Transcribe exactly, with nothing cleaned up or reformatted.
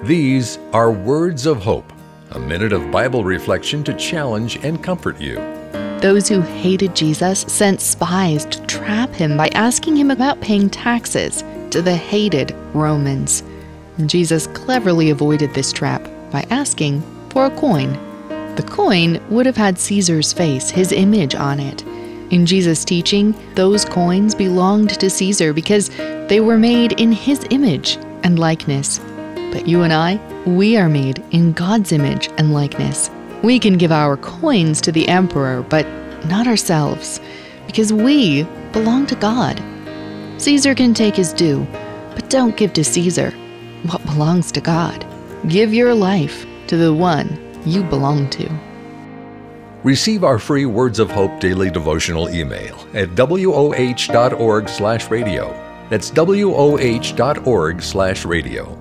These are Words of Hope, a minute of Bible reflection to challenge and comfort you. Those who hated Jesus sent spies to trap him by asking him about paying taxes to the hated Romans. Jesus cleverly avoided this trap by asking for a coin. The coin would have had Caesar's face, his image on it. In Jesus' teaching, those coins belonged to Caesar because they were made in his image and likeness. But you and I, we are made in God's image and likeness. We can give our coins to the emperor, but not ourselves, because we belong to God. Caesar can take his due, but don't give to Caesar what belongs to God. Give your life to the one you belong to. Receive our free Words of Hope daily devotional email at w o h dot org slash radio. That's w o h dot org slash radio.